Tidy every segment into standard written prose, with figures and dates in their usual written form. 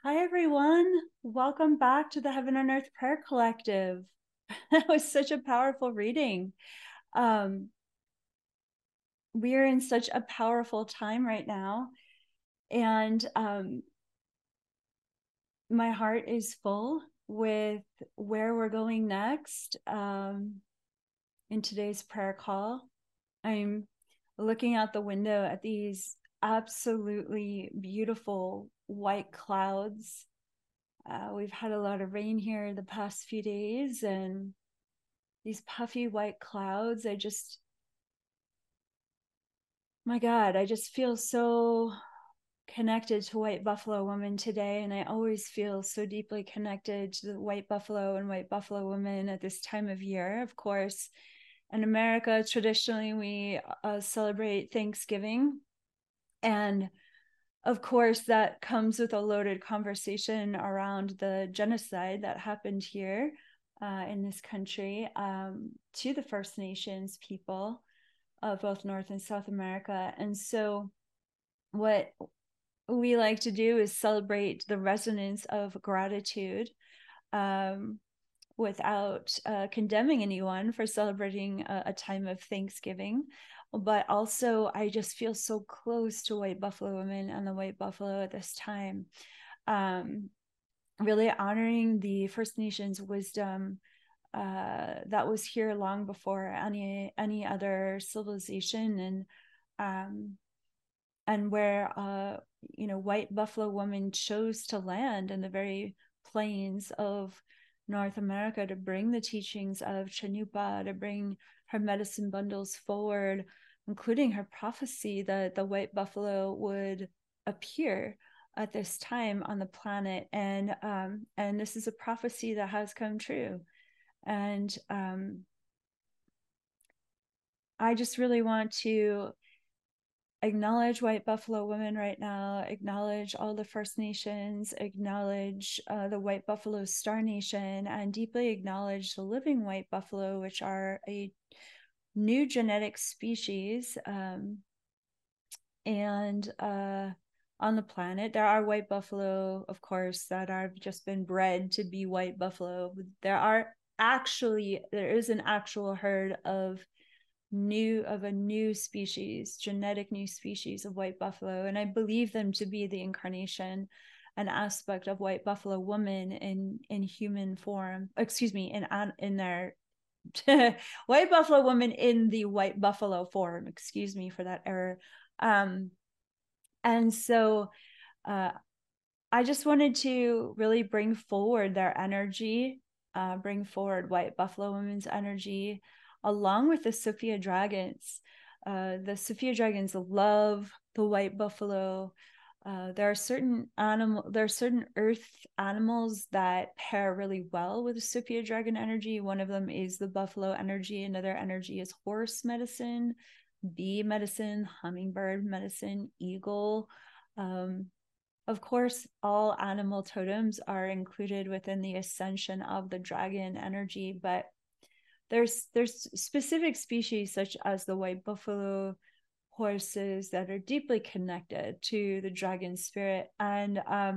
Hi, everyone. Welcome back to the Heaven on Earth Prayer Collective. That was such a powerful reading. Um, we are in such a powerful time right now, and my heart is full with where we're going next in today's prayer call. I'm looking out the window at these absolutely beautiful white clouds. We've had a lot of rain here the past few days, and these puffy white clouds, my God, I just feel so connected to White Buffalo Woman today. And I always feel so deeply connected to the White Buffalo and White Buffalo Woman at this time of year. Of course, in America, traditionally, we celebrate Thanksgiving. And of course, that comes with a loaded conversation around the genocide that happened here in this country to the First Nations people of both North and South America. And so, what we like to do is celebrate the resonance of gratitude um, without condemning anyone for celebrating a time of Thanksgiving. But also, I just feel so close to White Buffalo Women and the White Buffalo at this time. Um, really honoring the First Nations wisdom that was here long before any other civilization, and where White Buffalo Woman chose to land in the very plains of North America to bring the teachings of Chanupa, to bring her medicine bundles forward, including her prophecy that the white buffalo would appear at this time on the planet, and this is a prophecy that has come true. And I just really want to acknowledge White Buffalo Women right now, acknowledge all the First Nations, acknowledge the White Buffalo Star Nation, and deeply acknowledge the living white buffalo, which are a new genetic species. And on the planet, there are white buffalo, of course, that have just been bred to be white buffalo. There is an actual herd of a new species, genetic new species of white buffalo, and I believe them to be the incarnation, an aspect of White Buffalo Woman in human form. Excuse me, in their White Buffalo Woman in the white buffalo form. Excuse me for that error. Um, and so uh, I just wanted to really bring forward their energy, bring forward White Buffalo Women's energy, along with the Sophia Dragons. The Sophia Dragons love the white buffalo. There are certain earth animals that pair really well with the Sophia Dragon energy. One of them is the buffalo energy. Another energy is horse medicine, bee medicine, hummingbird medicine, eagle. Um, of course, all animal totems are included within the ascension of the dragon energy, but there's specific species such as the white buffalo horses that are deeply connected to the dragon spirit. And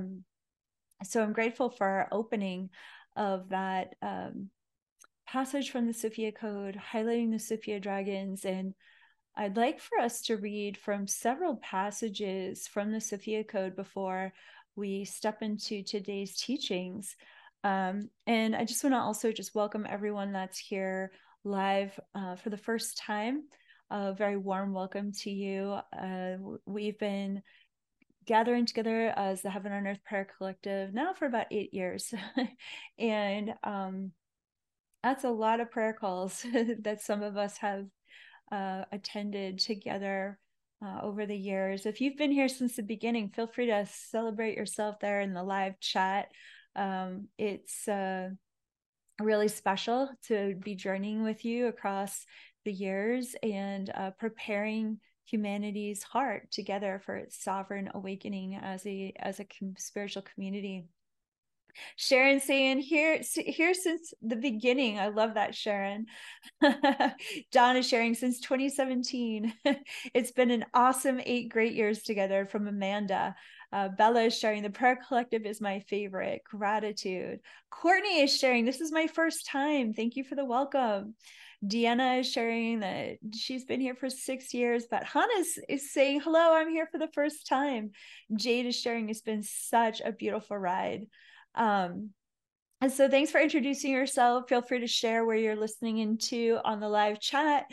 so I'm grateful for our opening of that passage from the Sophia Code, highlighting the Sophia dragons. And I'd like for us to read from several passages from the Sophia Code before we step into today's teachings. And I just want to also just welcome everyone that's here live for the first time. A very warm welcome to you. We've been gathering together as the Heaven on Earth Prayer Collective now for about 8 years. And that's a lot of prayer calls that some of us have attended together over the years. If you've been here since the beginning, feel free to celebrate yourself there in the live chat. It's really special to be journeying with you across the years and preparing humanity's heart together for its sovereign awakening as a spiritual community. Sharon saying here since the beginning. I love that, Sharon. Dawn is sharing since 2017. It's been an awesome 8 great years together from Amanda. Bella is sharing the prayer collective is my favorite. Gratitude. Courtney is sharing this is my first time. Thank you for the welcome. Deanna is sharing that she's been here for 6 years, but Hannah is saying, hello, I'm here for the first time. Jade is sharing it's been such a beautiful ride. And so thanks for introducing yourself. Feel free to share where you're listening into on the live chat.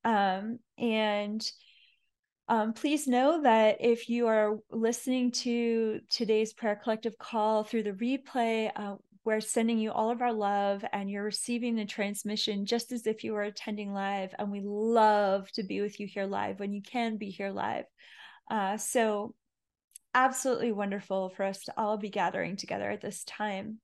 Please know that if you are listening to today's prayer collective call through the replay, we're sending you all of our love and you're receiving the transmission just as if you were attending live. And we love to be with you here live when you can be here live. So absolutely wonderful for us to all be gathering together at this time.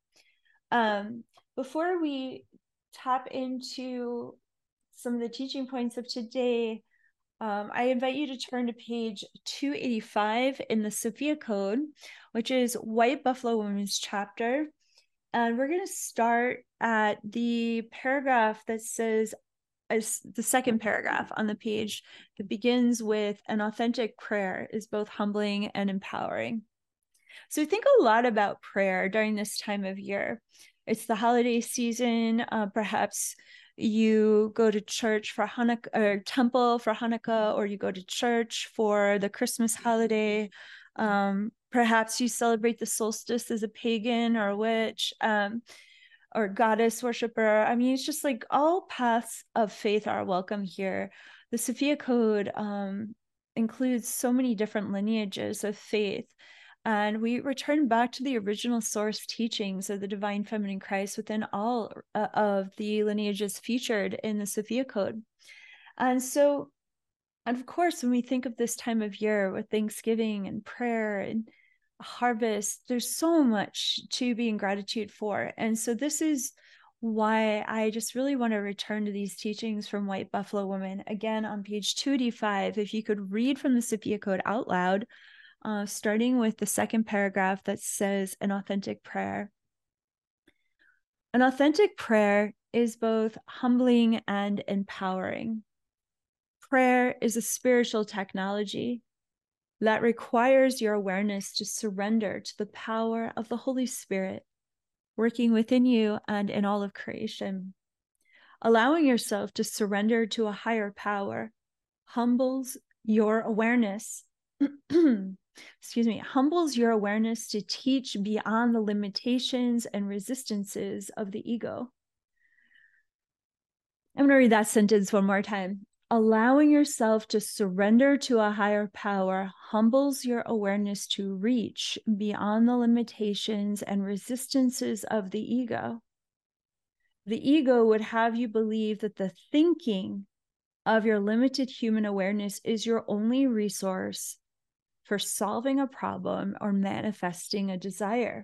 Before we tap into some of the teaching points of today, I invite you to turn to page 285 in the Sophia Code, which is White Buffalo Women's chapter. And we're going to start at the paragraph that says, as the second paragraph on the page that begins with an authentic prayer is both humbling and empowering. So think a lot about prayer during this time of year. It's the holiday season. Perhaps you go to church for Hanukkah or temple for Hanukkah, or you go to church for the Christmas holiday. Perhaps you celebrate the solstice as a pagan or a witch or goddess worshiper. I mean, it's just like all paths of faith are welcome here. The Sophia Code includes so many different lineages of faith. And we return back to the original source teachings of the Divine Feminine Christ within all of the lineages featured in the Sophia Code. And so, and of course, when we think of this time of year with Thanksgiving and prayer and harvest, there's so much to be in gratitude for. And so this is why I just really want to return to these teachings from White Buffalo Woman. Again, on page 285, if you could read from the Sophia Code out loud, starting with the second paragraph that says an authentic prayer. An authentic prayer is both humbling and empowering. Prayer is a spiritual technology that requires your awareness to surrender to the power of the Holy Spirit working within you and in all of creation. Allowing yourself to surrender to a higher power humbles your awareness. Humbles your awareness to teach beyond the limitations and resistances of the ego. I'm going to read that sentence one more time. Allowing yourself to surrender to a higher power humbles your awareness to reach beyond the limitations and resistances of the ego. The ego would have you believe that the thinking of your limited human awareness is your only resource for solving a problem or manifesting a desire.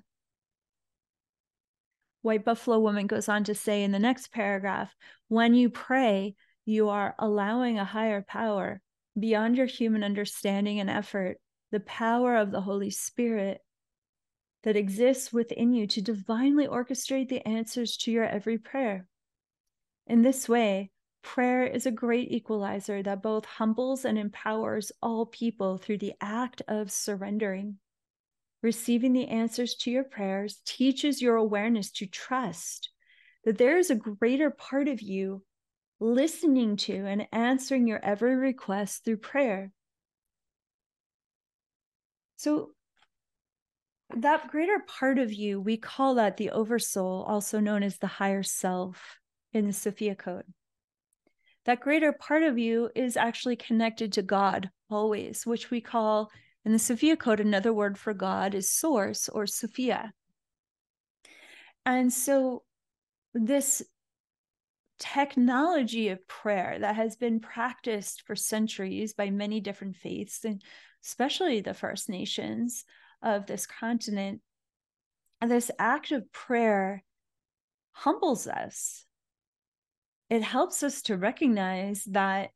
White Buffalo Woman goes on to say in the next paragraph, when you pray, you are allowing a higher power beyond your human understanding and effort, the power of the Holy Spirit that exists within you to divinely orchestrate the answers to your every prayer. In this way, prayer is a great equalizer that both humbles and empowers all people through the act of surrendering. Receiving the answers to your prayers teaches your awareness to trust that there is a greater part of you listening to and answering your every request through prayer. So that greater part of you, we call that the oversoul, also known as the higher self in the Sophia Code. That greater part of you is actually connected to God always, which we call in the Sophia Code, another word for God is source or Sophia. And so this technology of prayer that has been practiced for centuries by many different faiths, and especially the First Nations of this continent, and this act of prayer humbles us. It helps us to recognize that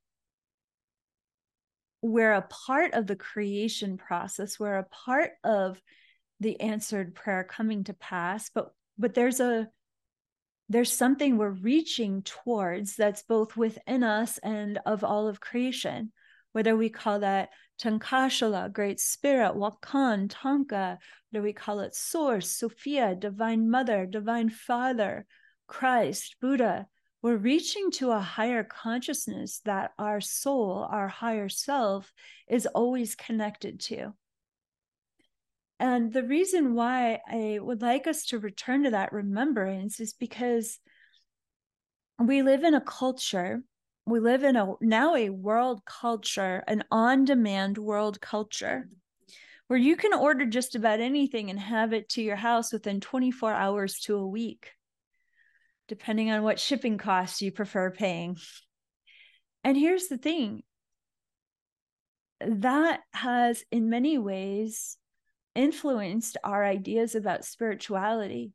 we're a part of the creation process. We're a part of the answered prayer coming to pass, but but there's something we're reaching towards that's both within us and of all of creation, whether we call that Tankashala, Great Spirit, Wakan, Tanka, whether we call it Source, Sophia, Divine Mother, Divine Father, Christ, Buddha. We're reaching to a higher consciousness that our soul, our higher self, is always connected to. And the reason why I would like us to return to that remembrance is because we live in a culture, we live in a world culture, an on-demand world culture, where you can order just about anything and have it to your house within 24 hours to a week, depending on what shipping costs you prefer paying. And here's the thing, that has in many ways influenced our ideas about spirituality.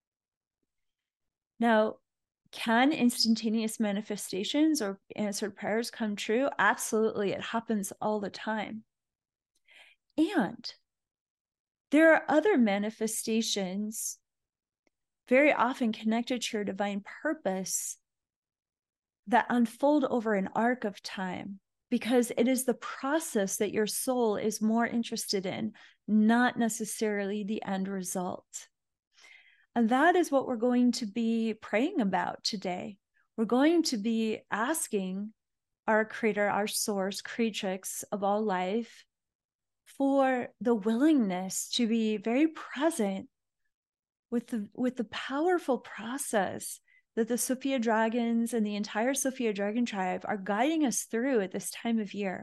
Now, can instantaneous manifestations or answered prayers come true? Absolutely. It happens all the time. And there are other manifestations very often connected to your divine purpose that unfold over an arc of time, because it is the process that your soul is more interested in, not necessarily the end result. And that is what we're going to be praying about today. We're going to be asking our creator, our source, creatrix of all life, for the willingness to be very present with the powerful process that the Sophia Dragons and the entire Sophia Dragon tribe are guiding us through at this time of year.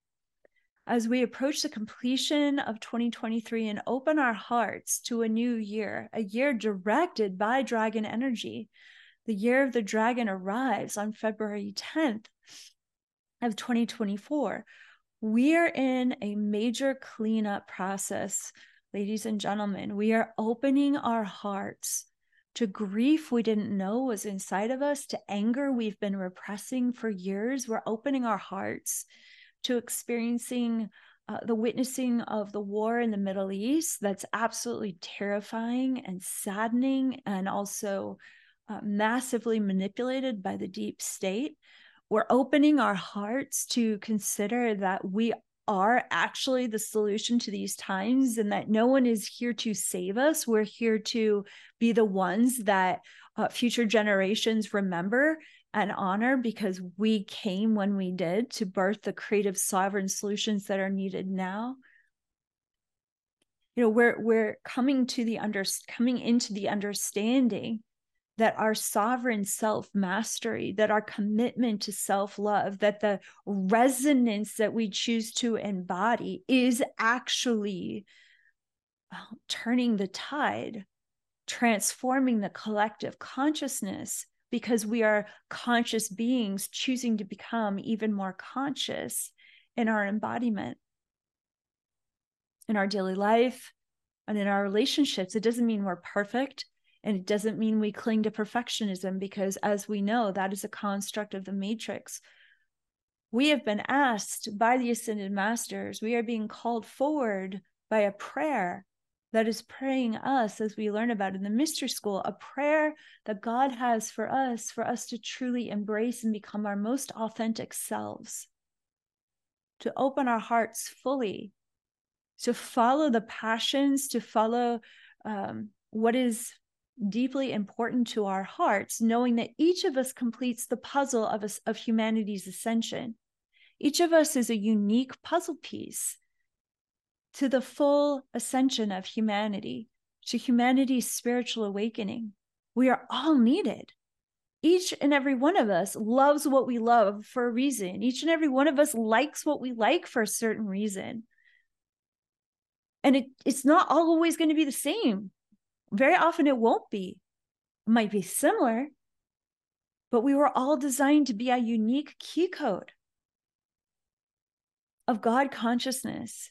As we approach the completion of 2023 and open our hearts to a new year, a year directed by dragon energy, the year of the dragon arrives on February 10th of 2024. We are in a major cleanup process, ladies and gentlemen. We are opening our hearts to grief we didn't know was inside of us, to anger we've been repressing for years. We're opening our hearts to experiencing the witnessing of the war in the Middle East. That's absolutely terrifying and saddening, and also massively manipulated by the deep state. We're opening our hearts to consider that we are actually the solution to these times, and that no one is here to save us. We're here to be the ones that future generations remember and honor, because we came when we did to birth the creative sovereign solutions that are needed now. You know, we're coming into the understanding that our sovereign self-mastery, that our commitment to self-love, that the resonance that we choose to embody is actually turning the tide, transforming the collective consciousness, because we are conscious beings choosing to become even more conscious in our embodiment, in our daily life, and in our relationships. It doesn't mean we're perfect, and it doesn't mean we cling to perfectionism, because as we know, that is a construct of the matrix. We have been asked by the Ascended Masters, we are being called forward by a prayer that is praying us, as we learn about in the mystery school, a prayer that God has for us to truly embrace and become our most authentic selves, to open our hearts fully, to follow the passions, to follow what is deeply important to our hearts, knowing that each of us completes the puzzle of humanity's ascension. Each of us is a unique puzzle piece to the full ascension of humanity, to humanity's spiritual awakening. We are all needed. Each and every one of us loves what we love for a reason. Each and every one of us likes what we like for a certain reason. And it's not always going to be the same. Very often it won't be. It might be similar, but we were all designed to be a unique key code of God consciousness.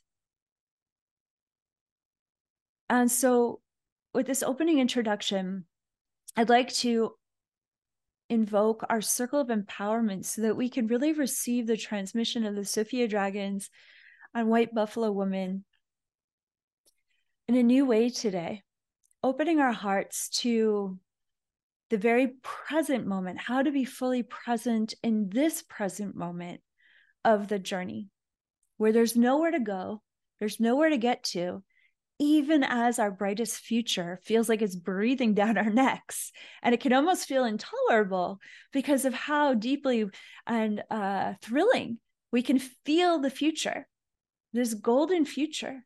And so with this opening introduction, I'd like to invoke our circle of empowerment so that we can really receive the transmission of the Sophia Dragons and White Buffalo Woman in a new way today, opening our hearts to the very present moment, how to be fully present in this present moment of the journey, where there's nowhere to go, there's nowhere to get to, even as our brightest future feels like it's breathing down our necks. And it can almost feel intolerable because of how deeply and thrilling we can feel the future, this golden future.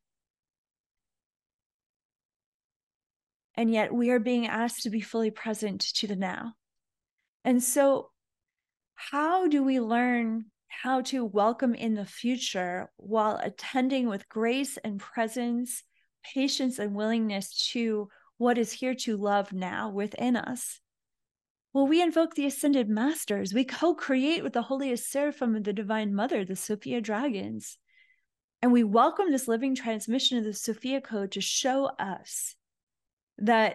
And yet we are being asked to be fully present to the now. And so how do we learn how to welcome in the future while attending with grace and presence, patience and willingness to what is here to love now within us? Well, we invoke the Ascended Masters. We co-create with the holiest seraphim of the Divine Mother, the Sophia Dragons. And we welcome this living transmission of the Sophia Code to show us that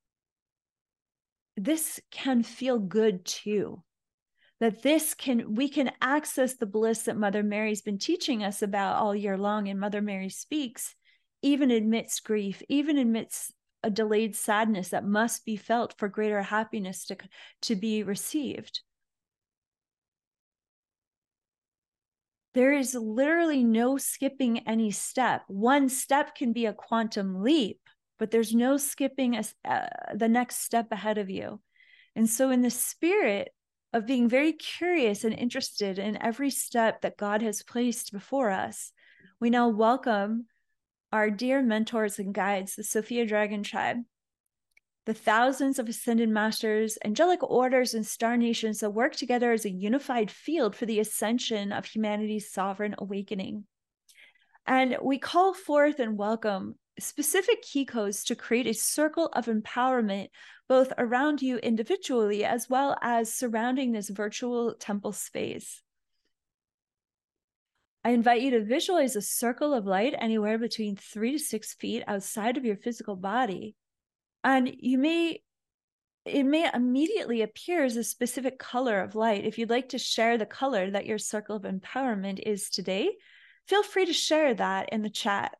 this can feel good too. That we can access the bliss that Mother Mary's been teaching us about all year long, and Mother Mary Speaks, even amidst grief, even amidst a delayed sadness that must be felt for greater happiness to be received. There is literally no skipping any step. One step can be a quantum leap, but there's no skipping the next step ahead of you. And so in the spirit of being very curious and interested in every step that God has placed before us, we now welcome our dear mentors and guides, the Sophia Dragon Tribe, the thousands of Ascended Masters, angelic orders, and star nations that work together as a unified field for the ascension of humanity's sovereign awakening. And we call forth and welcome specific key codes to create a circle of empowerment, both around you individually, as well as surrounding this virtual temple space. I invite you to visualize a circle of light anywhere between 3 to 6 feet outside of your physical body. And it may immediately appear as a specific color of light. If you'd like to share the color that your circle of empowerment is today, feel free to share that in the chat.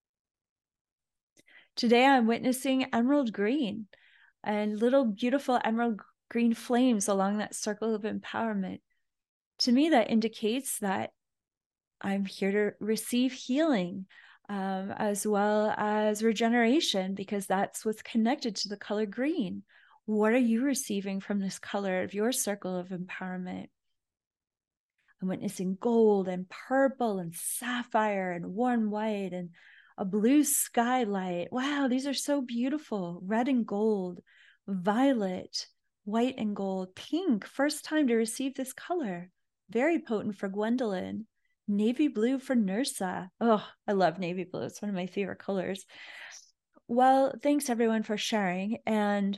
Today I'm witnessing emerald green and little beautiful emerald green flames along that circle of empowerment. To me, that indicates that I'm here to receive healing, as well as regeneration, because that's what's connected to the color green. What are you receiving from this color of your circle of empowerment? I'm witnessing gold and purple and sapphire and warm white and a blue skylight. Wow, these are so beautiful. Red and gold, violet, white and gold, pink. First time to receive this color. Very potent for Gwendolyn. Navy blue for Nursa. Oh, I love navy blue. It's one of my favorite colors. Well, thanks everyone for sharing. And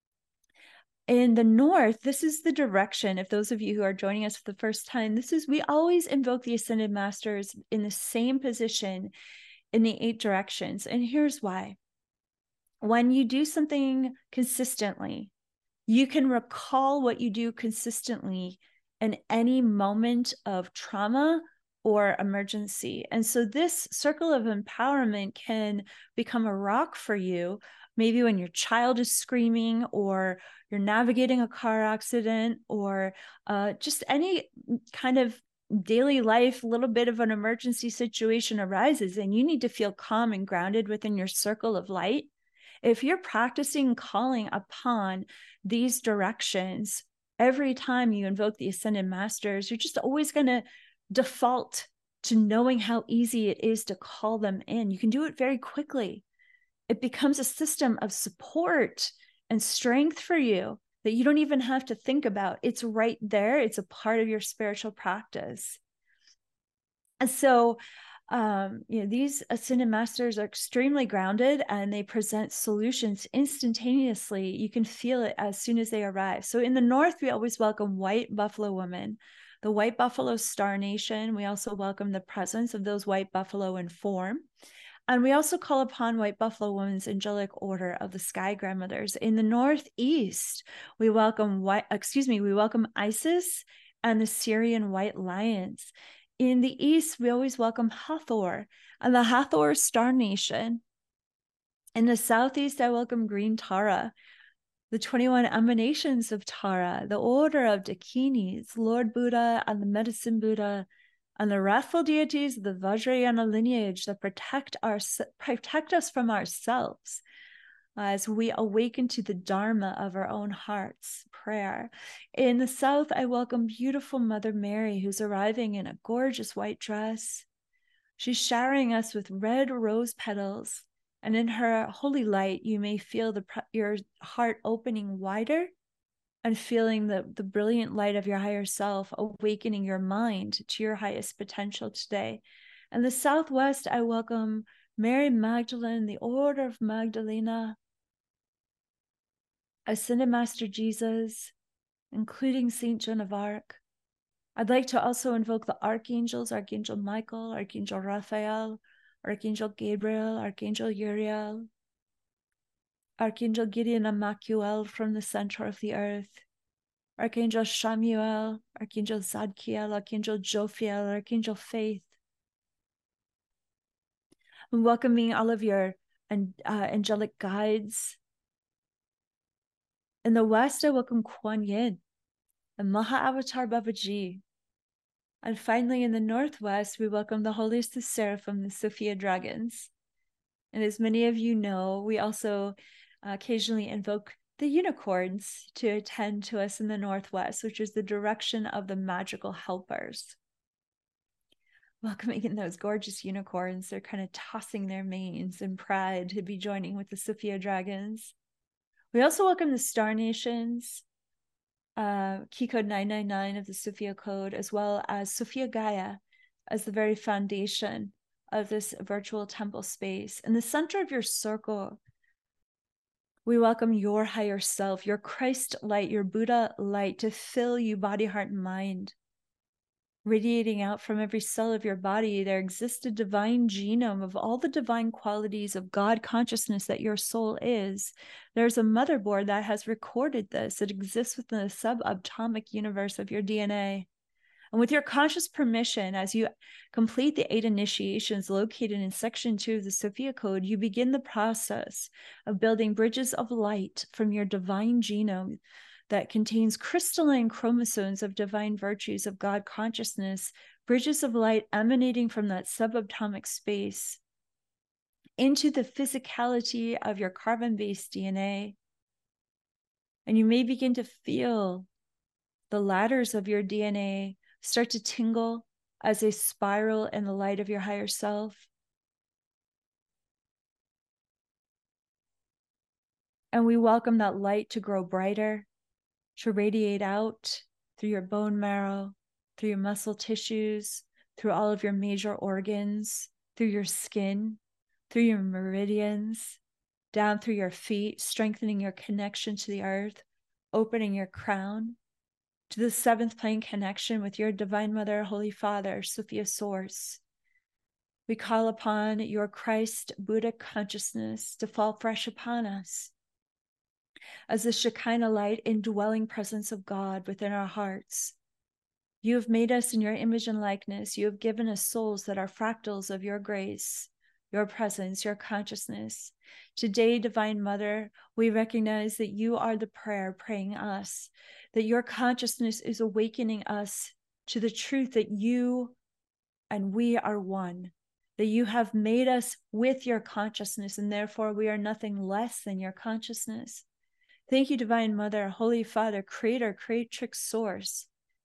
in the north, this is the direction. If those of you who are joining us for the first time, we always invoke the Ascended Masters in the same position in the 8 directions. And here's why. When you do something consistently, you can recall what you do consistently in any moment of trauma or emergency. And so this circle of empowerment can become a rock for you, maybe when your child is screaming, or you're navigating a car accident, or just any kind of daily life, little bit of an emergency situation arises and you need to feel calm and grounded within your circle of light. If you're practicing calling upon these directions every time you invoke the Ascended Masters, you're just always going to default to knowing how easy it is to call them in. You can do it very quickly. It becomes a system of support and strength for you that you don't even have to think about. It's right there. It's a part of your spiritual practice. And so, these Ascended Masters are extremely grounded and they present solutions instantaneously. You can feel it as soon as they arrive. So in the north, we always welcome White Buffalo Women, the White Buffalo Star Nation. We also welcome the presence of those white buffalo in form. And we also call upon White Buffalo Women's Angelic Order of the Sky Grandmothers. In the Northeast, we welcome Isis and the Syrian White Lions. In the East, we always welcome Hathor and the Hathor Star Nation. In the southeast, I welcome green Tara, the 21 emanations of Tara, the order of Dakinis, Lord Buddha and the Medicine Buddha, and the wrathful deities of the Vajrayana lineage that protect us from ourselves as we awaken to the Dharma of our own hearts. Prayer. In the south, I welcome beautiful Mother Mary, who's arriving in a gorgeous white dress. She's showering us with red rose petals, and in her holy light, you may feel your heart opening wider and feeling the brilliant light of your higher self, awakening your mind to your highest potential today. And the southwest, I welcome Mary Magdalene, the Order of Magdalena, Ascended Master Jesus, including Saint Joan of Arc. I'd like to also invoke the archangels, Archangel Michael, Archangel Raphael, Archangel Gabriel, Archangel Uriel, Archangel Gideon Amakuel from the center of the earth, Archangel Shamuel, Archangel Zadkiel, Archangel Jophiel, Archangel Faith. I'm welcoming all of your angelic guides. In the west, I welcome Kuan Yin and Maha Avatar Babaji. And finally, in the northwest, we welcome the holiest of Seraphim, the Sophia Dragons. And as many of you know, we also occasionally invoke the unicorns to attend to us in the northwest, which is the direction of the magical helpers. Welcoming in those gorgeous unicorns, they're kind of tossing their manes in pride to be joining with the Sophia Dragons. We also welcome the Star Nations, Key Code 999 of the Sophia Code, as well as Sophia Gaia as the very foundation of this virtual temple space. In the center of your circle, we welcome your higher self, your Christ light, your Buddha light to fill you body, heart, and mind. Radiating out from every cell of your body, there exists a divine genome of all the divine qualities of God consciousness that your soul is. There's a motherboard that has recorded this. It exists within the subatomic universe of your DNA. And with your conscious permission, as you complete the 8 initiations located in Section 2 of the Sophia Code, you begin the process of building bridges of light from your divine genome that contains crystalline chromosomes of divine virtues of God consciousness, bridges of light emanating from that subatomic space into the physicality of your carbon-based DNA. And you may begin to feel the ladders of your DNA start to tingle as they spiral in the light of your higher self. And we welcome that light to grow brighter, to radiate out through your bone marrow, through your muscle tissues, through all of your major organs, through your skin, through your meridians, down through your feet, strengthening your connection to the earth, opening your crown to the 7th plane connection with your Divine Mother, Holy Father, Sophia Source. We call upon your Christ Buddha consciousness to fall fresh upon us as the Shekinah light, indwelling presence of God within our hearts. You have made us in your image and likeness. You have given us souls that are fractals of your grace, your presence, your consciousness. Today, Divine Mother, we recognize that you are the prayer praying us, that your consciousness is awakening us to the truth that you and we are one, that you have made us with your consciousness, and therefore we are nothing less than your consciousness. Thank you, Divine Mother, Holy Father, Creator, Creatrix, Source,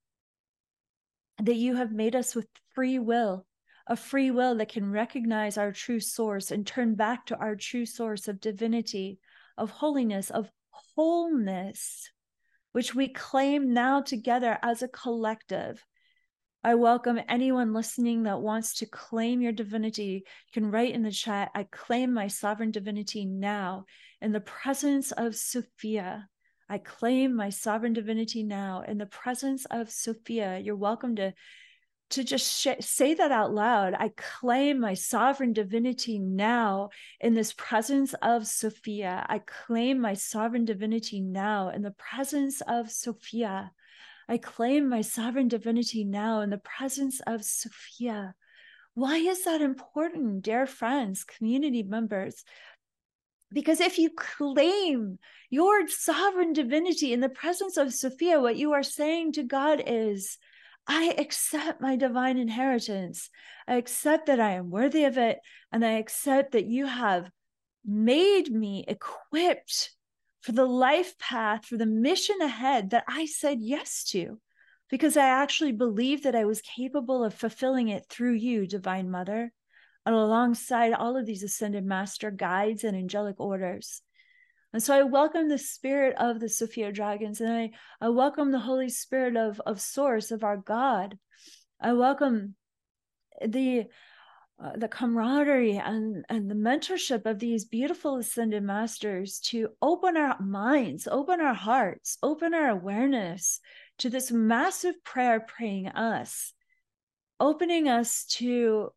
that you have made us with free will, a free will that can recognize our true source and turn back to our true source of divinity, of holiness, of wholeness, which we claim now together as a collective. I welcome anyone listening that wants to claim your divinity. You can write in the chat, I claim my sovereign divinity now in the presence of Sophia. I claim my sovereign divinity now in the presence of Sophia. You're welcome to just say that out loud. I claim my sovereign divinity now in this presence of Sophia. I claim my sovereign divinity now in the presence of Sophia. I claim my sovereign divinity now in the presence of Sophia. Why is that important, dear friends, community members? Because if you claim your sovereign divinity in the presence of Sophia, what you are saying to God is, I accept my divine inheritance. I accept that I am worthy of it. And I accept that you have made me equipped for the life path, for the mission ahead that I said yes to, because I actually believed that I was capable of fulfilling it through you, Divine Mother, and alongside all of these ascended master guides and angelic orders. And so I welcome the spirit of the Sophia dragons, and I welcome the Holy Spirit of Source, of our God. I welcome the camaraderie and the mentorship of these beautiful ascended masters to open our minds, open our hearts, open our awareness to this massive prayer praying us, opening us to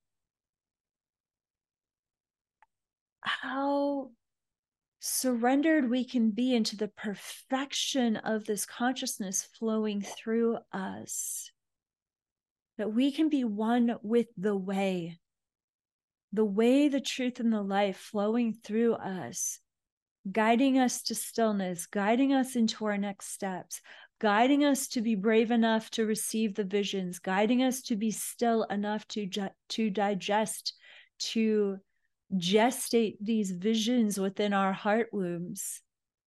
how surrendered we can be into the perfection of this consciousness flowing through us, that we can be one with the way, the truth, and the life flowing through us, guiding us to stillness, guiding us into our next steps, guiding us to be brave enough to receive the visions, guiding us to be still enough to digest, to gestate these visions within our heart wombs,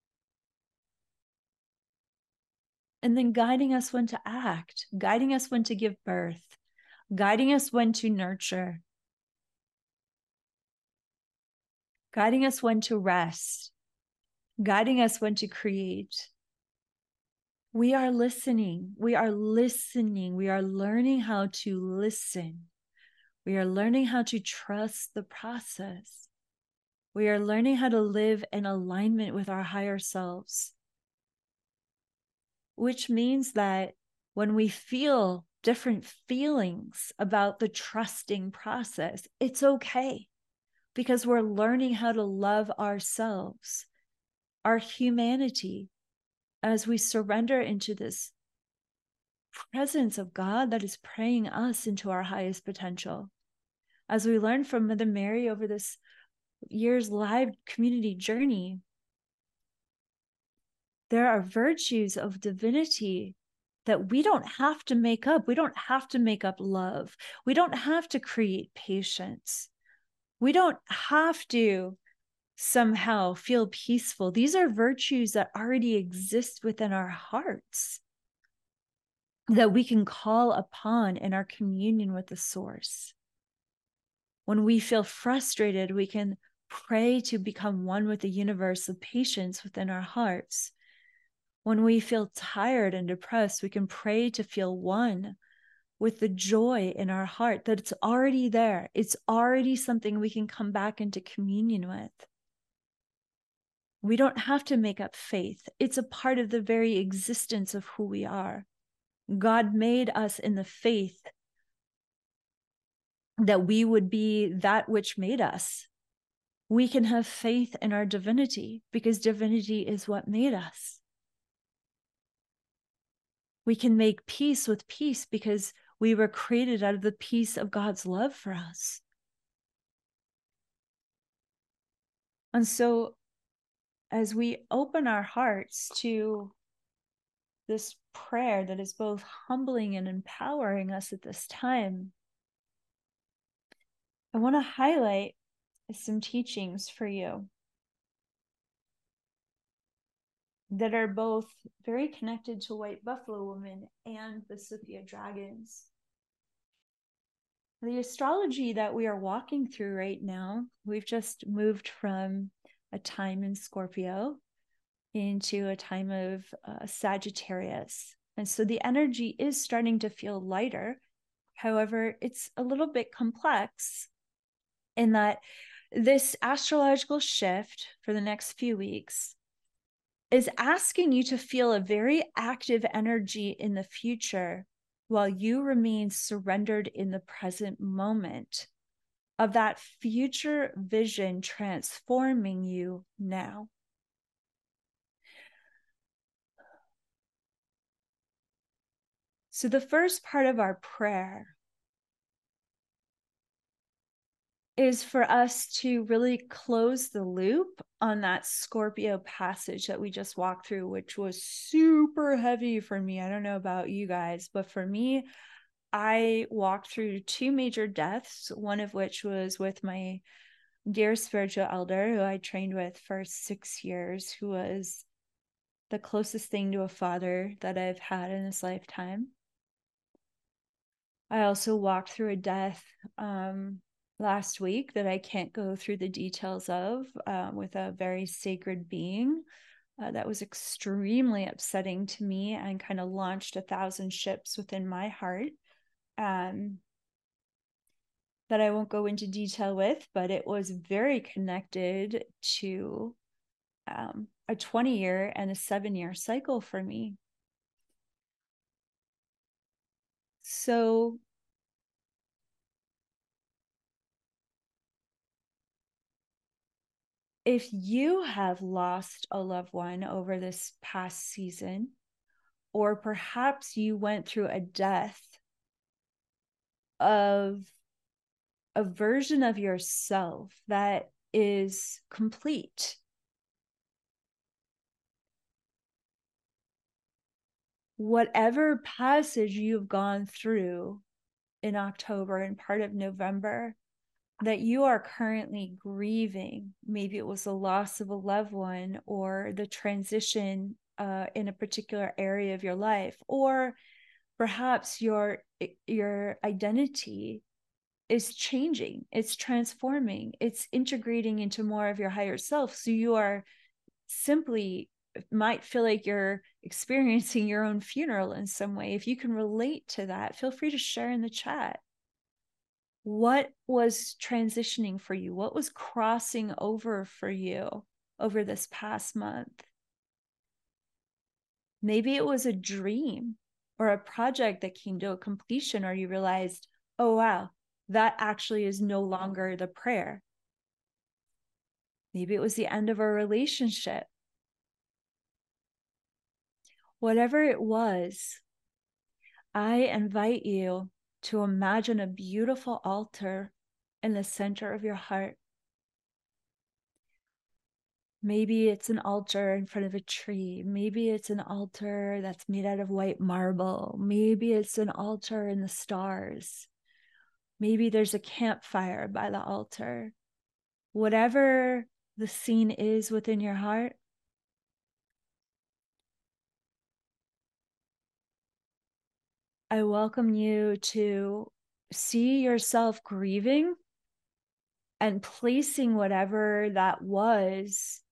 and then guiding us when to act, guiding us when to give birth, guiding us when to nurture, guiding us when to rest, guiding us when to create. We are listening. We are listening. We are learning how to listen. We are learning how to trust the process. We are learning how to live in alignment with our higher selves, which means that when we feel different feelings about the trusting process, it's okay, because we're learning how to love ourselves, our humanity, as we surrender into this presence of God that is praying us into our highest potential. As we learn from Mother Mary over this year's live community journey, there are virtues of divinity that we don't have to make up. We don't have to make up love. We don't have to create patience. We don't have to somehow feel peaceful. These are virtues that already exist within our hearts, that we can call upon in our communion with the source. When we feel frustrated, we can pray to become one with the universe of patience within our hearts. When we feel tired and depressed, we can pray to feel one with the joy in our heart, that it's already there. It's already something we can come back into communion with. We don't have to make up faith. It's a part of the very existence of who we are. God made us in the faith that we would be that which made us. We can have faith in our divinity because divinity is what made us. We can make peace with peace because we were created out of the peace of God's love for us. And so, as we open our hearts to this prayer that is both humbling and empowering us at this time, I want to highlight some teachings for you that are both very connected to White Buffalo Woman and the Sophia Dragons. The astrology that we are walking through right now, we've just moved from a time in Scorpio into a time of Sagittarius. And so the energy is starting to feel lighter. However, it's a little bit complex in that this astrological shift for the next few weeks is asking you to feel a very active energy in the future while you remain surrendered in the present moment of that future vision transforming you now. So the first part of our prayer is for us to really close the loop on that Scorpio passage that we just walked through, which was super heavy for me. I don't know about you guys, but for me, I walked through two major deaths, one of which was with my dear spiritual elder who I trained with for 6 years, who was the closest thing to a father that I've had in this lifetime. I also walked through a death last week that I can't go through the details of, with a very sacred being. That was extremely upsetting to me and kind of launched 1,000 ships within my heart. That I won't go into detail with, but it was very connected to a 20-year and a 7-year cycle for me. So if you have lost a loved one over this past season, or perhaps you went through a death of a version of yourself that is complete, whatever passage you've gone through in October and part of November that you are currently grieving, maybe it was the loss of a loved one or the transition in a particular area of your life, or perhaps your identity is changing, it's transforming, it's integrating into more of your higher self. So you are simply might feel like you're experiencing your own funeral in some way. If you can relate to that, feel free to share in the chat. What was transitioning for you? What was crossing over for you over this past month? Maybe it was a dream or a project that came to a completion, or you realized, oh, wow, that actually is no longer the prayer. Maybe it was the end of a relationship. Whatever it was, I invite you to imagine a beautiful altar in the center of your heart. Maybe it's an altar in front of a tree. Maybe it's an altar that's made out of white marble. Maybe it's an altar in the stars. Maybe there's a campfire by the altar. Whatever the scene is within your heart, I welcome you to see yourself grieving and placing whatever that was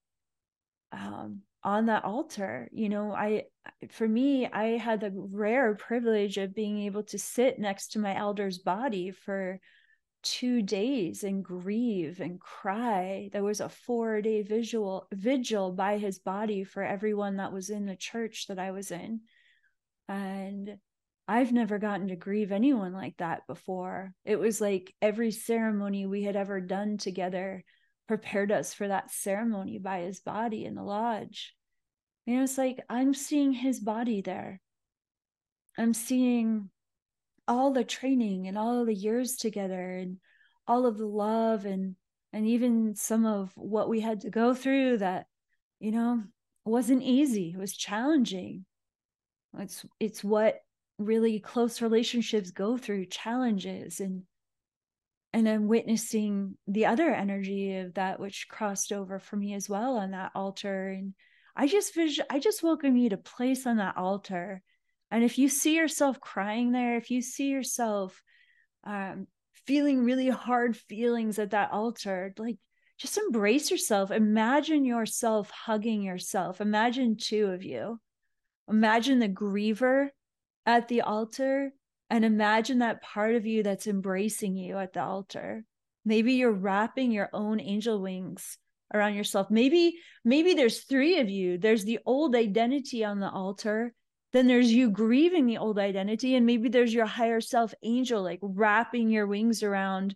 on that altar. You know, for me, I had the rare privilege of being able to sit next to my elder's body for 2 days and grieve and cry. There was a 4-day vigil by his body for everyone that was in the church that I was in. And I've never gotten to grieve anyone like that before. It was like every ceremony we had ever done together prepared us for that ceremony by his body in the lodge. You know, it's like I'm seeing his body there. I'm seeing all the training and all the years together and all of the love and even some of what we had to go through that, you know, wasn't easy. It was challenging. It's what really close relationships go through, challenges. And I'm witnessing the other energy of that which crossed over for me as well on that altar. And I just welcome you to place on that altar. And if you see yourself crying there, if you see yourself feeling really hard feelings at that altar, like just embrace yourself. Imagine yourself hugging yourself. Imagine two of you. Imagine the griever at the altar, and imagine that part of you that's embracing you at the altar. Maybe you're wrapping your own angel wings around yourself. Maybe there's 3 of you. There's the old identity on the altar. Then there's you grieving the old identity. And maybe there's your higher self angel, like wrapping your wings around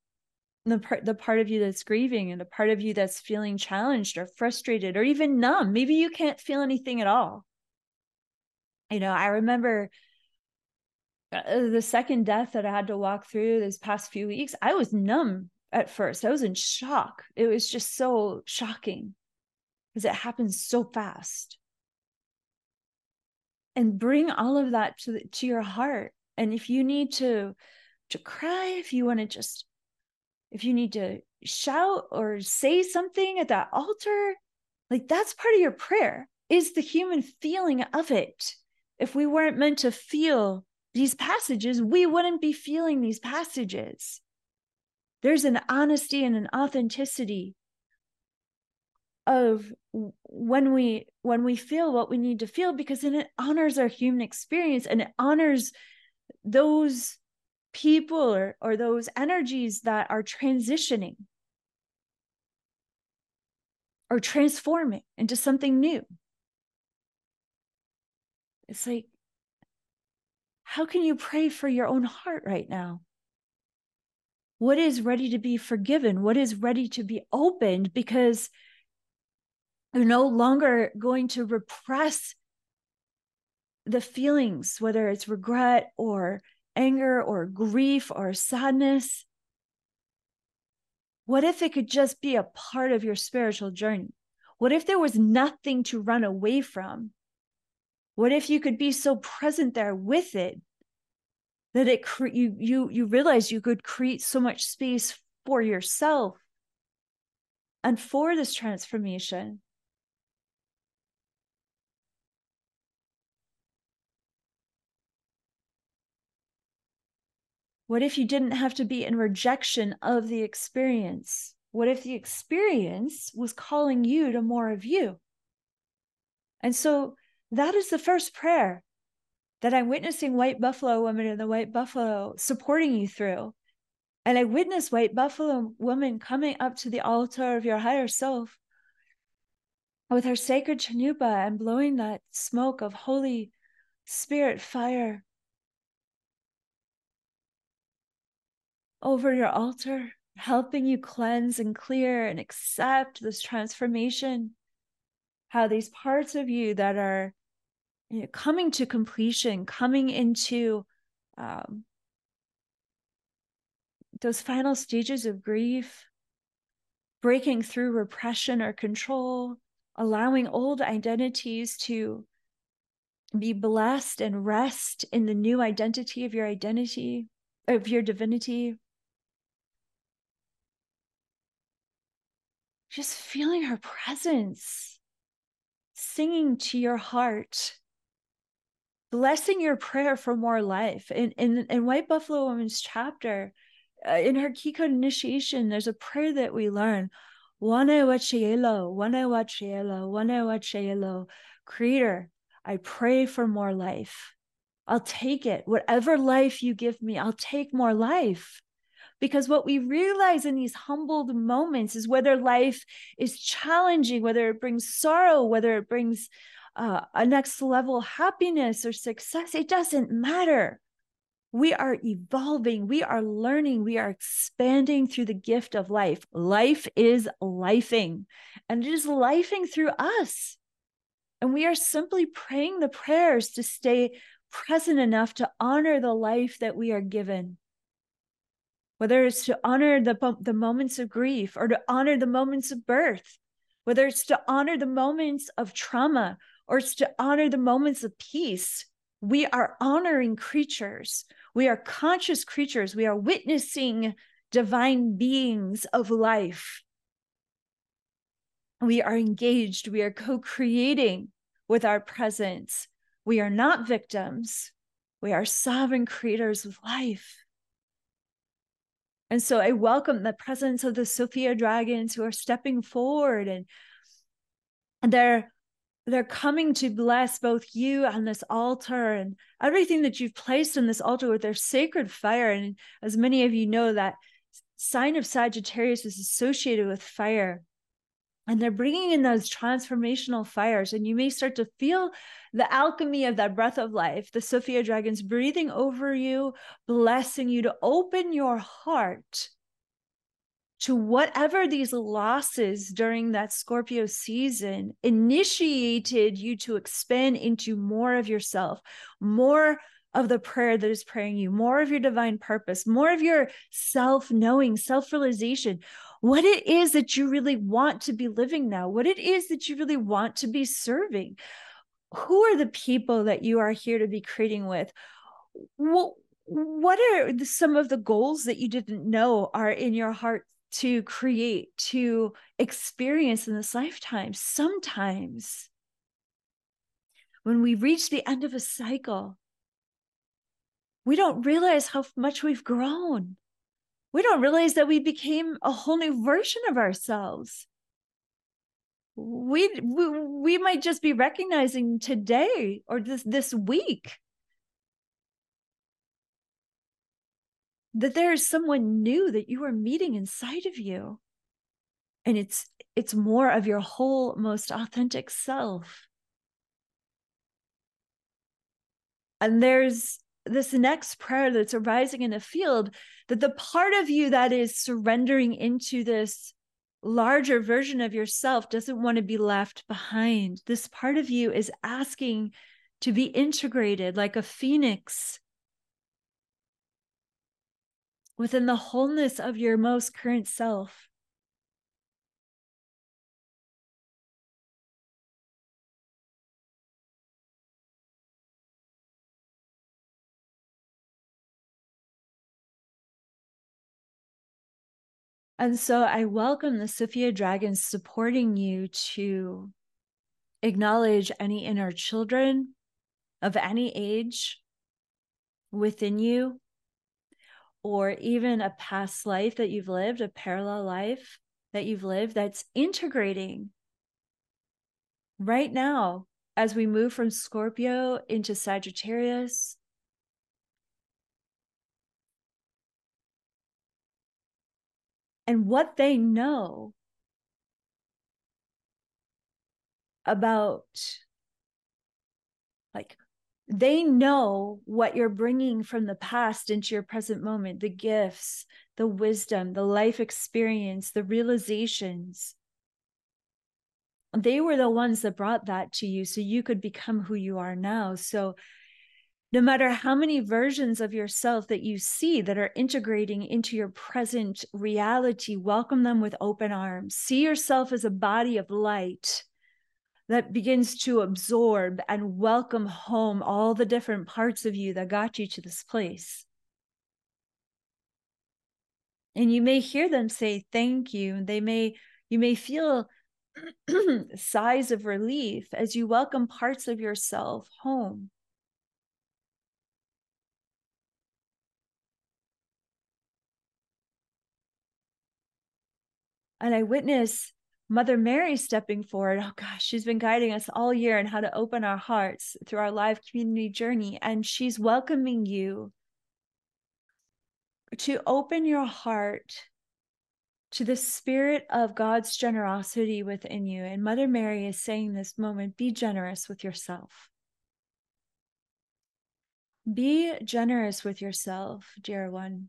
the part of you that's grieving and the part of you that's feeling challenged or frustrated or even numb. Maybe you can't feel anything at all. You know, I remember the second death that I had to walk through this past few weeks, I was numb at first. I was in shock. It was just so shocking because it happens so fast. And bring all of that to your heart. And if you need to cry, if you need to shout or say something at that altar, like that's part of your prayer, is the human feeling of it. If we weren't meant to feel these passages, we wouldn't be feeling these passages. There's an honesty and an authenticity of when we feel what we need to feel, because then it honors our human experience and it honors those people or those energies that are transitioning or transforming into something new. It's like, how can you pray for your own heart right now? What is ready to be forgiven? What is ready to be opened? Because you're no longer going to repress the feelings, whether it's regret or anger or grief or sadness. What if it could just be a part of your spiritual journey? What if there was nothing to run away from? What if you could be so present there with it that you realize you could create so much space for yourself and for this transformation? What if you didn't have to be in rejection of the experience? What if the experience was calling you to more of you? And so that is the first prayer that I'm witnessing White Buffalo Woman and the White Buffalo supporting you through. And I witness White Buffalo Woman coming up to the altar of your higher self with her sacred chanupa and blowing that smoke of Holy Spirit fire over your altar, helping you cleanse and clear and accept this transformation. How these parts of you that are coming to completion, coming into those final stages of grief, breaking through repression or control, allowing old identities to be blessed and rest in the new identity of your divinity. Just feeling her presence, singing to your heart, blessing your prayer for more life. In White Buffalo Woman's chapter, in her key code initiation, there's a prayer that we learn. Wane wachielo, wane wachielo, wane wachielo. Creator, I pray for more life. I'll take it. Whatever life you give me, I'll take more life. Because what we realize in these humbled moments is whether life is challenging, whether it brings sorrow, whether it brings a next level happiness or success, it doesn't matter. We are evolving, we are learning, we are expanding through the gift of life. Life is lifing, and it is lifing through us. And we are simply praying the prayers to stay present enough to honor the life that we are given. Whether it's to honor the moments of grief or to honor the moments of birth, whether it's to honor the moments of trauma or it's to honor the moments of peace, we are honoring creatures. We are conscious creatures. We are witnessing divine beings of life. We are engaged. We are co-creating with our presence. We are not victims. We are sovereign creators of life. And so I welcome the presence of the Sophia dragons who are stepping forward, and they're coming to bless both you on this altar and everything that you've placed on this altar with their sacred fire. And as many of you know, that sign of Sagittarius is associated with fire. And they're bringing in those transformational fires. And you may start to feel the alchemy of that breath of life, the Sophia dragons breathing over you, blessing you to open your heart to whatever these losses during that Scorpio season initiated you to expand into more of yourself, more of the prayer that is praying you, more of your divine purpose, more of your self-knowing, self-realization, what it is that you really want to be living now, what it is that you really want to be serving. Who are the people that you are here to be creating with? What are some of the goals that you didn't know are in your heart to create, to experience in this lifetime? Sometimes when we reach the end of a cycle, we don't realize how much we've grown. We don't realize that we became a whole new version of ourselves. We might just be recognizing today or this week that there is someone new that you are meeting inside of you. And it's more of your whole, most authentic self. And there's this next prayer that's arising in the field, that the part of you that is surrendering into this larger version of yourself doesn't want to be left behind. This part of you is asking to be integrated like a phoenix within the wholeness of your most current self. And so I welcome the Sophia Dragons supporting you to acknowledge any inner children of any age within you, or even a past life that you've lived, a parallel life that you've lived that's integrating right now as we move from Scorpio into Sagittarius. And what they know about, like, they know what you're bringing from the past into your present moment, the gifts, the wisdom, the life experience, the realizations. They were the ones that brought that to you so you could become who you are now. So no matter how many versions of yourself that you see that are integrating into your present reality, welcome them with open arms. See yourself as a body of light that begins to absorb and welcome home all the different parts of you that got you to this place. And you may hear them say thank you. You may feel sighs of relief as you welcome parts of yourself home. And I witness Mother Mary stepping forward. Oh gosh, she's been guiding us all year on how to open our hearts through our live community journey. And she's welcoming you to open your heart to the spirit of God's generosity within you. And Mother Mary is saying this moment, be generous with yourself. Be generous with yourself, dear one.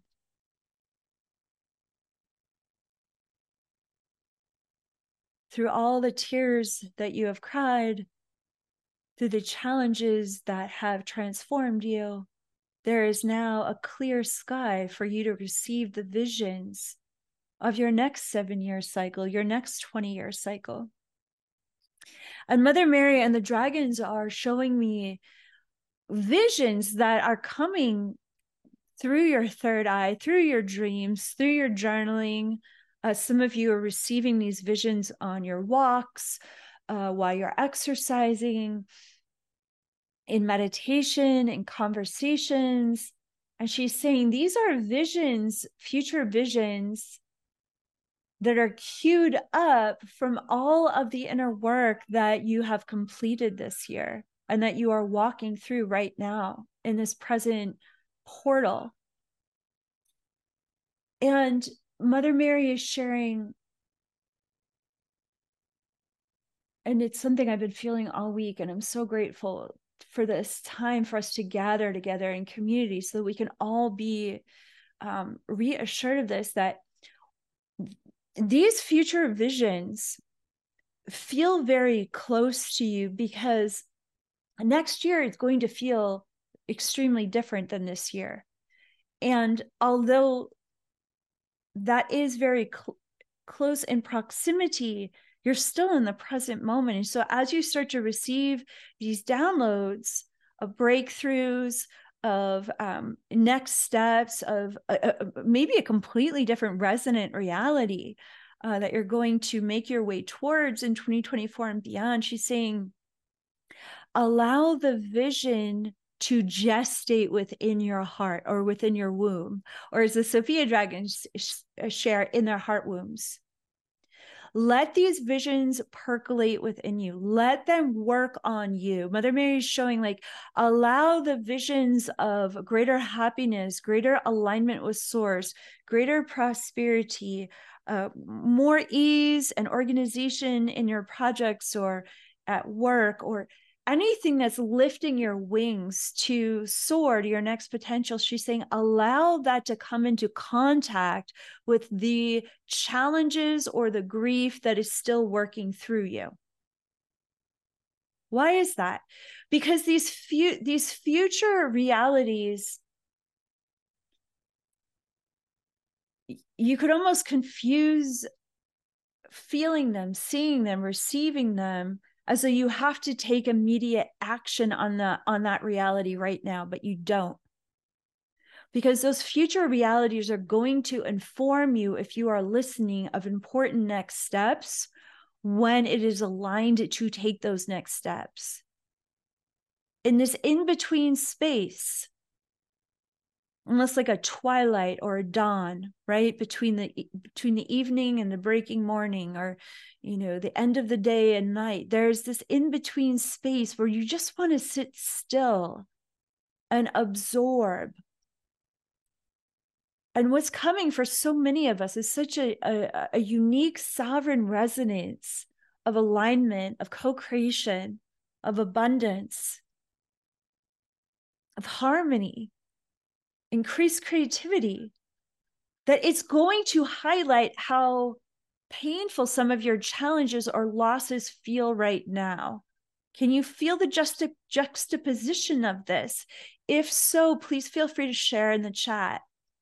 Through all the tears that you have cried, through the challenges that have transformed you, there is now a clear sky for you to receive the visions of your next 7-year cycle, your next 20-year cycle. And Mother Mary and the dragons are showing me visions that are coming through your third eye, through your dreams, through your journaling. Some of you are receiving these visions on your walks, while you're exercising, in meditation, in conversations. And she's saying these are visions, future visions that are queued up from all of the inner work that you have completed this year and that you are walking through right now in this present portal. And Mother Mary is sharing, and it's something I've been feeling all week, and I'm so grateful for this time for us to gather together in community so that we can all be reassured of this, that these future visions feel very close to you, because next year it's going to feel extremely different than this year. And although that is very close in proximity, you're still in the present moment. And so as you start to receive these downloads of breakthroughs, of next steps, of maybe a completely different resonant reality that you're going to make your way towards in 2024 and beyond, she's saying, allow the vision to gestate within your heart or within your womb, or as the Sophia dragons share, in their heart wombs. Let these visions percolate within you. Let them work on you. Mother Mary is showing, like, allow the visions of greater happiness, greater alignment with source, greater prosperity, more ease and organization in your projects or at work, or anything that's lifting your wings to soar to your next potential. She's saying, allow that to come into contact with the challenges or the grief that is still working through you. Why is that? Because these future realities, you could almost confuse feeling them, seeing them, receiving them, as though you have to take immediate action on that reality right now, but you don't. Because those future realities are going to inform you, if you are listening, of important next steps when it is aligned to take those next steps. In this in-between space, almost like a twilight or a dawn, right? Between the evening and the breaking morning, or, the end of the day and night, there's this in-between space where you just want to sit still and absorb. And what's coming for so many of us is such a unique sovereign resonance of alignment, of co-creation, of abundance, of harmony, increased creativity, that it's going to highlight how painful some of your challenges or losses feel right now. Can you feel the juxtaposition of this? If so, please feel free to share in the chat.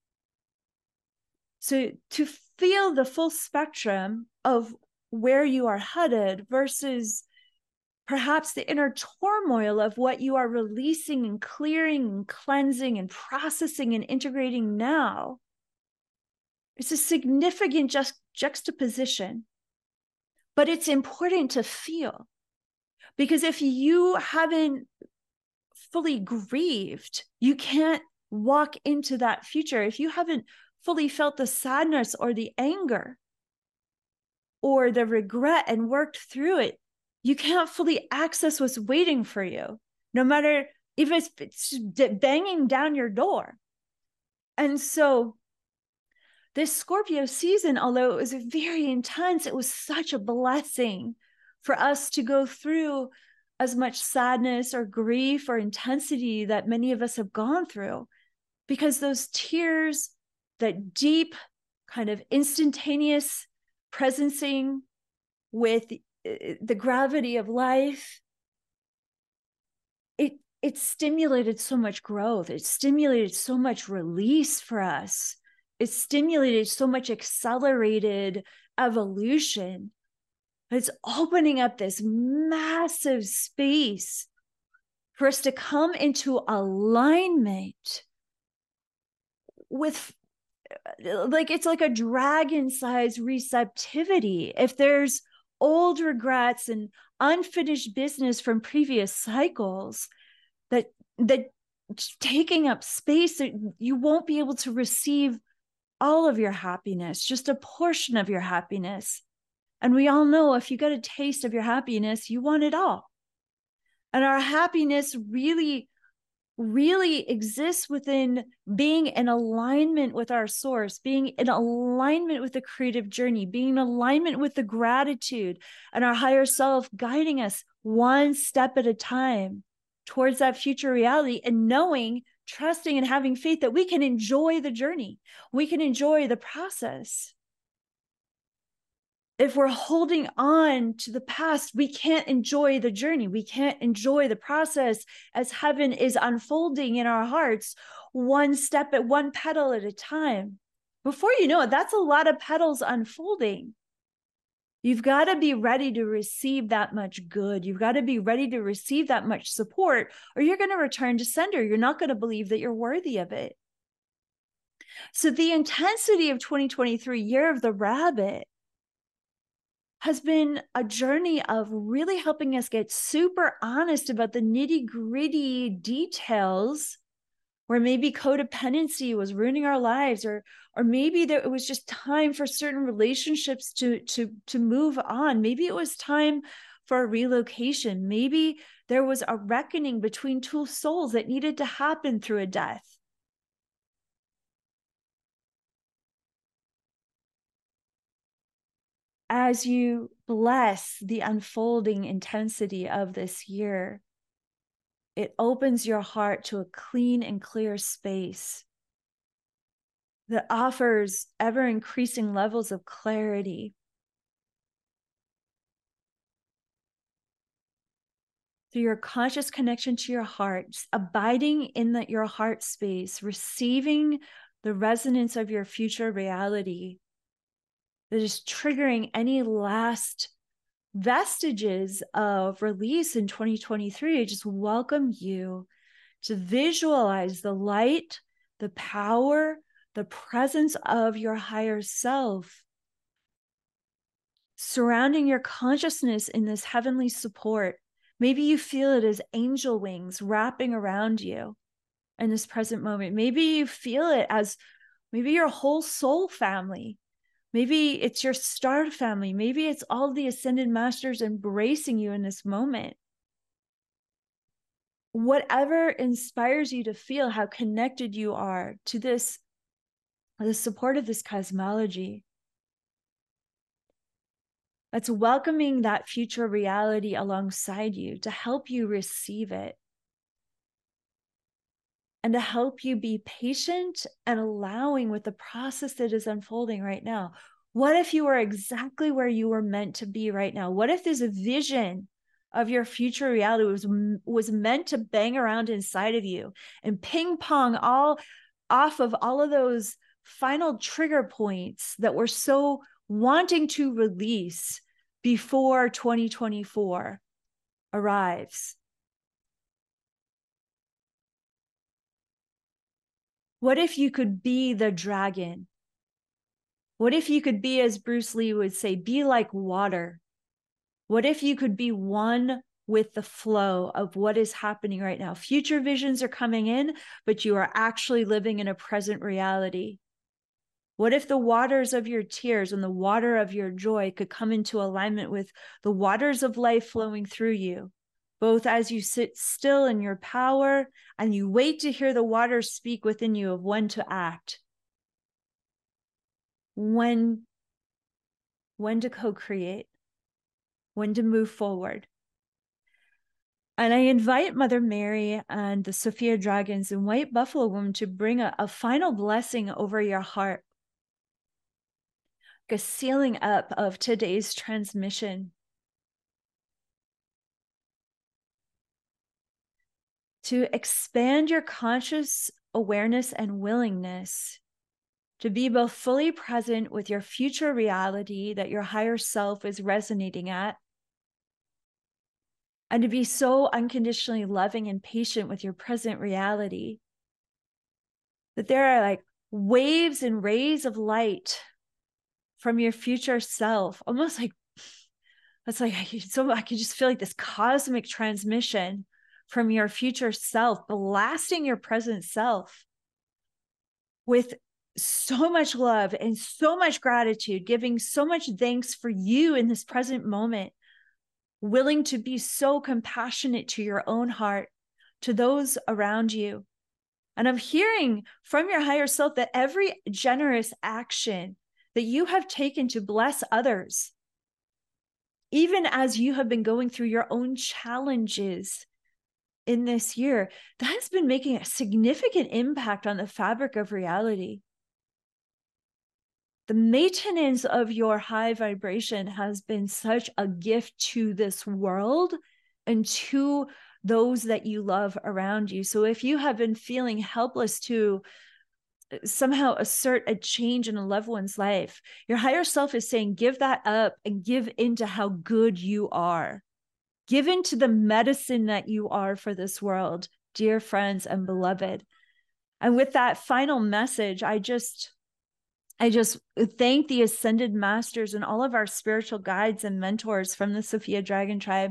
So to feel the full spectrum of where you are headed versus perhaps the inner turmoil of what you are releasing and clearing and cleansing and processing and integrating now. It's a significant juxtaposition, but it's important to feel, because if you haven't fully grieved, you can't walk into that future. If you haven't fully felt the sadness or the anger or the regret and worked through it, you can't fully access what's waiting for you, no matter if it's banging down your door. And so this Scorpio season, although it was very intense, it was such a blessing for us to go through as much sadness or grief or intensity that many of us have gone through, because those tears, that deep kind of instantaneous presencing with the gravity of life, it stimulated so much growth. It stimulated so much release for us. It stimulated so much accelerated evolution. It's opening up this massive space for us to come into alignment with, like, it's like a dragon-sized receptivity. If there's old regrets and unfinished business from previous cycles that taking up space, that you won't be able to receive all of your happiness, just a portion of your happiness. And we all know, if you get a taste of your happiness, you want it all. And our happiness really exists within being in alignment with our source, being in alignment with the creative journey, being in alignment with the gratitude and our higher self guiding us one step at a time towards that future reality, and knowing, trusting, and having faith that we can enjoy the journey. We can enjoy the process. if we're holding on to the past, we can't enjoy the journey. We can't enjoy the process as heaven is unfolding in our hearts, one step at one petal at a time. Before you know it, that's a lot of petals unfolding. You've got to be ready to receive that much good. You've got to be ready to receive that much support, or you're going to return to sender. You're not going to believe that you're worthy of it. So the intensity of 2023, Year of the Rabbit, has been a journey of really helping us get super honest about the nitty-gritty details where maybe codependency was ruining our lives, or maybe it was just time for certain relationships to move on. Maybe it was time for a relocation. Maybe there was a reckoning between two souls that needed to happen through a death. As you bless the unfolding intensity of this year, it opens your heart to a clean and clear space that offers ever increasing levels of clarity. Through your conscious connection to your heart, just abiding in your heart space, receiving the resonance of your future reality that is triggering any last vestiges of release in 2023. I just welcome you to visualize the light, the power, the presence of your higher self surrounding your consciousness in this heavenly support. Maybe you feel it as angel wings wrapping around you in this present moment. Maybe you feel it as maybe your whole soul family. Maybe it's your star family. Maybe it's all the ascended masters embracing you in this moment. Whatever inspires you to feel how connected you are to this, the support of this cosmology. That's welcoming that future reality alongside you to help you receive it and to help you be patient and allowing with the process that is unfolding right now. What if you were exactly where you were meant to be right now? What if there's a vision of your future reality was meant to bang around inside of you and ping pong all off of all of those final trigger points that we're so wanting to release before 2024 arrives? What if you could be the dragon? What if you could be, as Bruce Lee would say, be like water? What if you could be one with the flow of what is happening right now? Future visions are coming in, but you are actually living in a present reality. What if the waters of your tears and the water of your joy could come into alignment with the waters of life flowing through you, both as you sit still in your power and you wait to hear the waters speak within you of when to act, when to co-create, when to move forward. And I invite Mother Mary and the Sophia Dragons and White Buffalo Woman to bring a final blessing over your heart, a sealing up of today's transmission. To expand your conscious awareness and willingness to be both fully present with your future reality that your higher self is resonating at, and to be so unconditionally loving and patient with your present reality that there are like waves and rays of light from your future self, almost like that's like so I can just feel like this cosmic transmission from your future self blasting your present self with so much love and so much gratitude, giving so much thanks for you in this present moment, willing to be so compassionate to your own heart, to those around you. And I'm hearing from your higher self that every generous action that you have taken to bless others, even as you have been going through your own challenges in this year, that has been making a significant impact on the fabric of reality. The maintenance of your high vibration has been such a gift to this world and to those that you love around you. So if you have been feeling helpless to somehow assert a change in a loved one's life, your higher self is saying, give that up and give into how good you are. Give into the medicine that you are for this world, dear friends and beloved. And with that final message, I just thank the ascended masters and all of our spiritual guides and mentors from the Sophia Dragon Tribe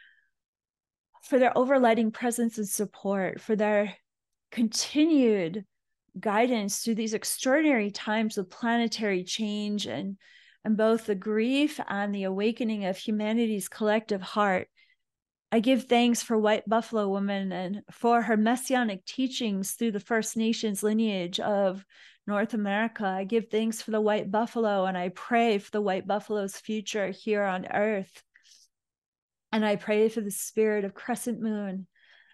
for their overlighting presence and support, for their continued guidance through these extraordinary times of planetary change and both the grief and the awakening of humanity's collective heart. I give thanks for White Buffalo Woman and for her messianic teachings through the First Nations lineage of North America. I give thanks for the white buffalo, and I pray for the white buffalo's future here on earth. And I pray for the spirit of Crescent Moon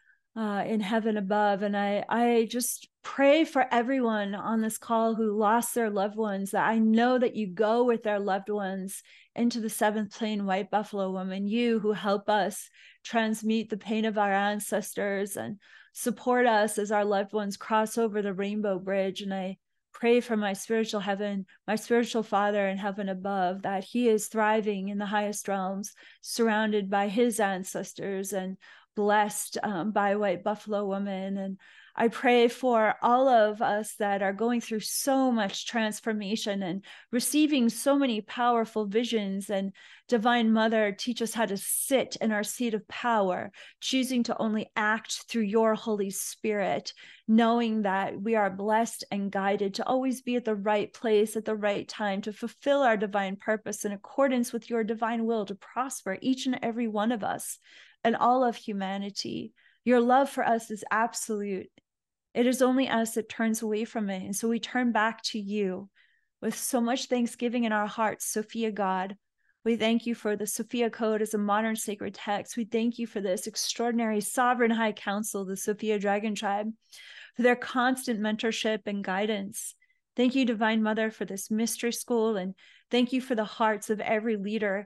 in heaven above. And I just pray for everyone on this call who lost their loved ones, that I know that you go with their loved ones into the seventh plane, White Buffalo Woman, you who help us transmute the pain of our ancestors and support us as our loved ones cross over the rainbow bridge. And I pray for my spiritual heaven, my spiritual father in heaven above, that he is thriving in the highest realms, surrounded by his ancestors and blessed by White Buffalo Woman. And I pray for all of us that are going through so much transformation and receiving so many powerful visions. And Divine Mother, teach us how to sit in our seat of power, choosing to only act through your Holy Spirit, knowing that we are blessed and guided to always be at the right place at the right time, to fulfill our divine purpose in accordance with your divine will, to prosper each and every one of us and all of humanity. Your love for us is absolute. It is only us that turns away from it. And so we turn back to you with so much thanksgiving in our hearts, Sophia God. We thank you for the Sophia Code as a modern sacred text. We thank you for this extraordinary sovereign high council, the Sophia Dragon Tribe, for their constant mentorship and guidance. Thank you, Divine Mother, for this mystery school. And thank you for the hearts of every leader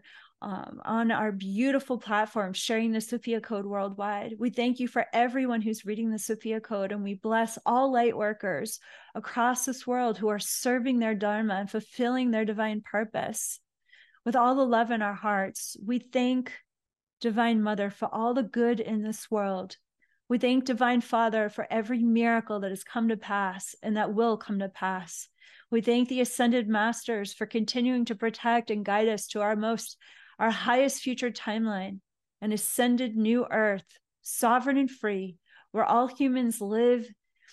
on our beautiful platform, sharing the Sophia Code worldwide. We thank you for everyone who's reading the Sophia Code, and we bless all light workers across this world who are serving their Dharma and fulfilling their divine purpose. With all the love in our hearts, we thank Divine Mother for all the good in this world. We thank Divine Father for every miracle that has come to pass and that will come to pass. We thank the Ascended Masters for continuing to protect and guide us to our highest future timeline, an ascended new earth, sovereign and free, where all humans live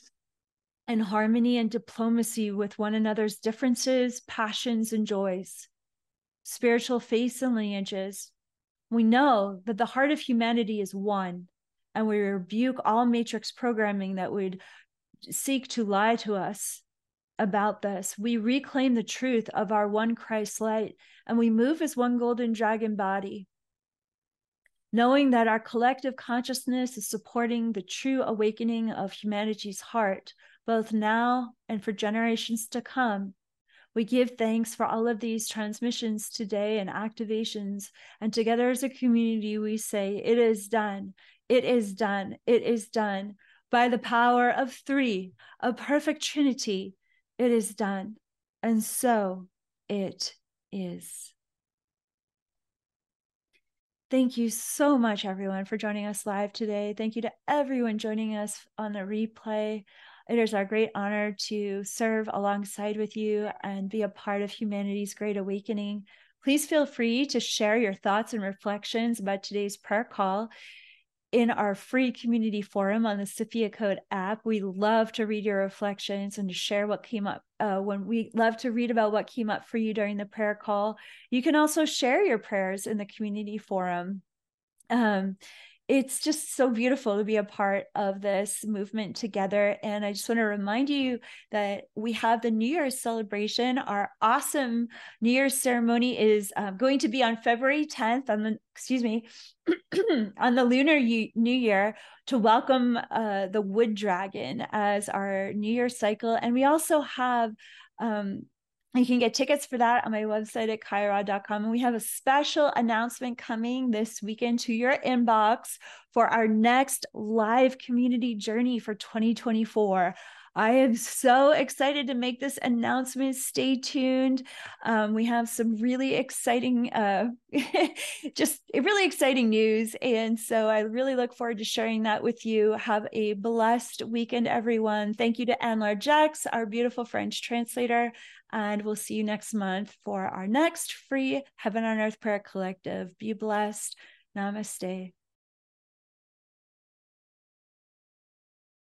in harmony and diplomacy with one another's differences, passions, and joys, spiritual faiths and lineages. We know that the heart of humanity is one, and we rebuke all matrix programming that would seek to lie to us about this. We reclaim the truth of our one Christ light, and we move as one golden dragon body, knowing that our collective consciousness is supporting the true awakening of humanity's heart, both now and for generations to come. We give thanks for all of these transmissions today and activations, and together as a community, we say, it is done, it is done, it is done. By the power of three, a perfect Trinity, it is done, and so it is. Thank you so much, everyone, for joining us live today. Thank you to everyone joining us on the replay. It is our great honor to serve alongside with you and be a part of humanity's great awakening. Please feel free to share your thoughts and reflections about today's prayer call in our free community forum on the Sophia Code app. We love to read your reflections and to share what came up when we love to read about what came up for you during the prayer call. You can also share your prayers in the community forum. It's just so beautiful to be a part of this movement together. And I just want to remind you that we have the New Year's celebration. Our awesome New Year's ceremony is going to be on February 10th on the Lunar New Year, to welcome the Wood Dragon as our New Year cycle. And we also have You can get tickets for that on my website at kaira.com. And we have a special announcement coming this weekend to your inbox for our next live community journey for 2024. I am so excited to make this announcement. Stay tuned. We have some really exciting, just really exciting news. And so I really look forward to sharing that with you. Have a blessed weekend, everyone. Thank you to Anne Largex, our beautiful French translator. And we'll see you next month for our next free Heaven on Earth Prayer Collective. Be blessed. Namaste.